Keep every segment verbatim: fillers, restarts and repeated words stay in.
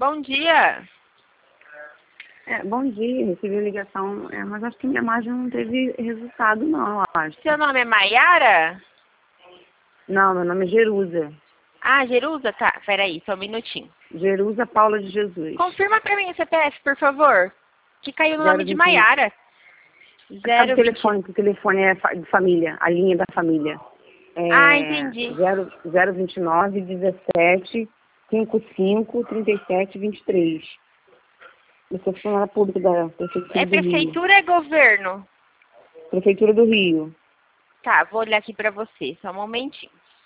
Bom dia. É, bom dia, recebi a ligação, é, mas acho que minha margem não teve resultado não, eu acho. Seu nome é Maiara? Não, meu nome é Jerusa. Ah, Jerusa? Tá, peraí, só um minutinho. Jerusa Paula de Jesus. Confirma pra mim o C P F, por favor. Que caiu no nome de zero vinte e um. Maiara. Sabe o telefone, que o telefone é fa- de família, a linha da família. É, Ah, entendi. zero vinte e nove, dezessete, cinquenta e cinco, trinta e sete, vinte e três. Eu sou funcionária pública da Prefeitura É do Rio. prefeitura ou é governo? Prefeitura do Rio. Tá, vou olhar aqui pra você, só um momentinho.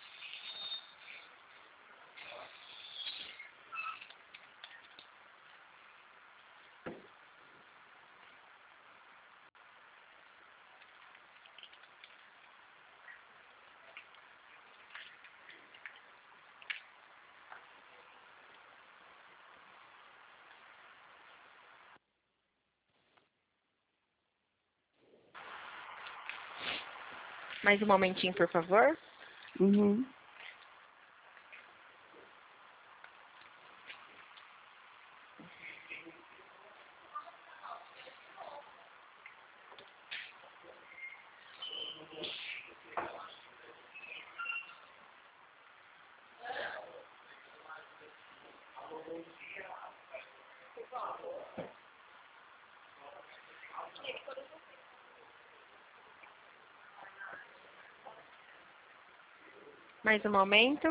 Mais um momentinho, por favor. Uhum. Mais um momento.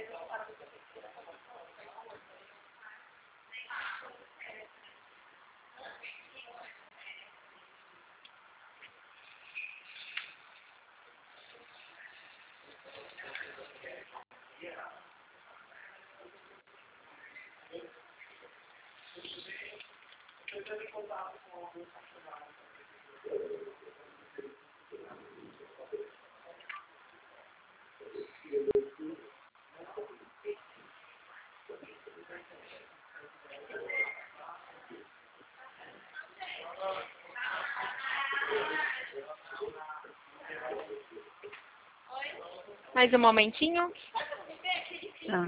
Mais um momentinho. Tá.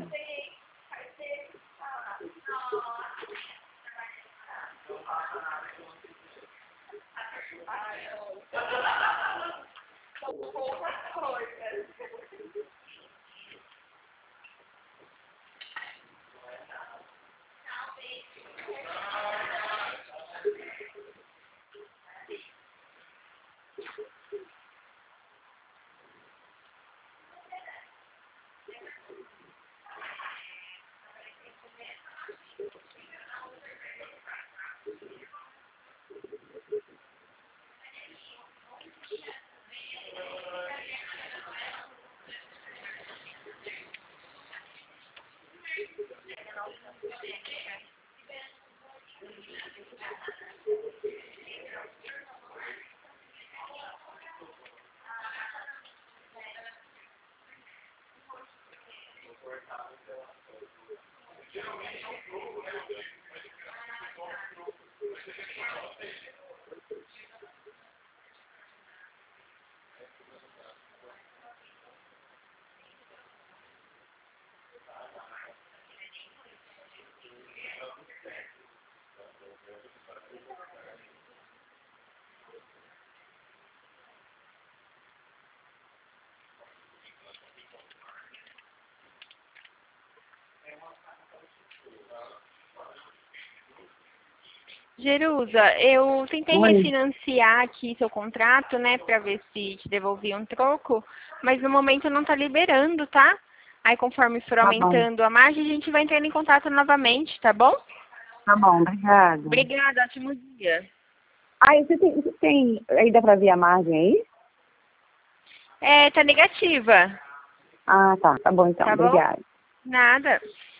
Jerusa, eu tentei Oi. refinanciar aqui seu contrato, né, pra ver se te devolvia um troco, mas no momento não tá liberando, tá? Aí conforme for Tá bom. aumentando a margem, a gente vai entrando em contato novamente, tá bom? Tá bom, obrigada. Obrigada, ótimo dia. Ah, e você tem, você tem, aí dá pra ver a margem aí? É, tá negativa, Ah, tá, tá bom então, tá bom? obrigada. Nada.